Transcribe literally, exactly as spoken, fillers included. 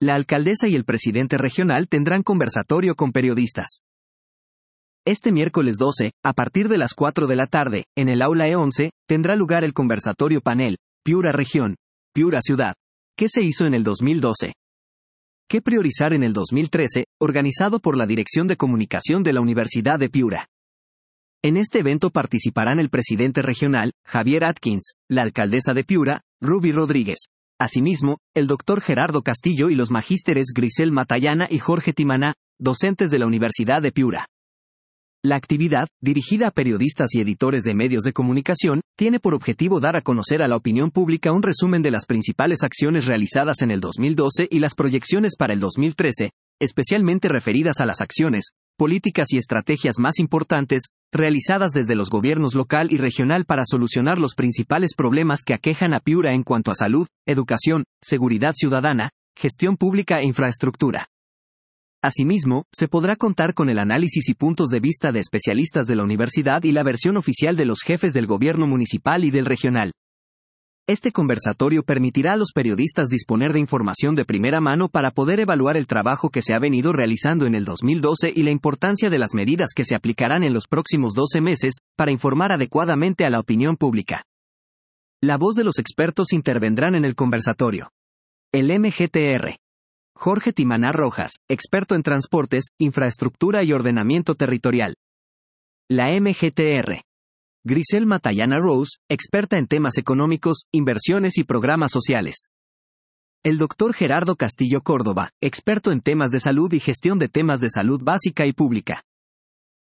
La alcaldesa y el presidente regional tendrán conversatorio con periodistas. Este miércoles doce, a partir de las cuatro de la tarde, en el aula E once, tendrá lugar el conversatorio panel, Piura Región, Piura Ciudad. ¿Qué se hizo en el dos mil doce? ¿Qué priorizar en el dos mil trece?, organizado por la Dirección de Comunicación de la Universidad de Piura. En este evento participarán el presidente regional, Javier Atkins, la alcaldesa de Piura, Ruby Rodríguez. Asimismo, el doctor Gerardo Castillo y los magísteres Grisel Matallana y Jorge Timaná, docentes de la Universidad de Piura. La actividad, dirigida a periodistas y editores de medios de comunicación, tiene por objetivo dar a conocer a la opinión pública un resumen de las principales acciones realizadas en el dos mil doce y las proyecciones para el dos mil trece, especialmente referidas a las acciones, políticas y estrategias más importantes, realizadas desde los gobiernos local y regional para solucionar los principales problemas que aquejan a Piura en cuanto a salud, educación, seguridad ciudadana, gestión pública e infraestructura. Asimismo, se podrá contar con el análisis y puntos de vista de especialistas de la universidad y la versión oficial de los jefes del gobierno municipal y del regional. Este conversatorio permitirá a los periodistas disponer de información de primera mano para poder evaluar el trabajo que se ha venido realizando en el dos mil doce y la importancia de las medidas que se aplicarán en los próximos doce meses, para informar adecuadamente a la opinión pública. La voz de los expertos intervendrán en el conversatorio. El M G T R. Jorge Timaná Rojas, experto en transportes, infraestructura y ordenamiento territorial. La M G T R. Grisel Matallana Rose, experta en temas económicos, inversiones y programas sociales. El doctor Gerardo Castillo Córdoba, experto en temas de salud y gestión de temas de salud básica y pública.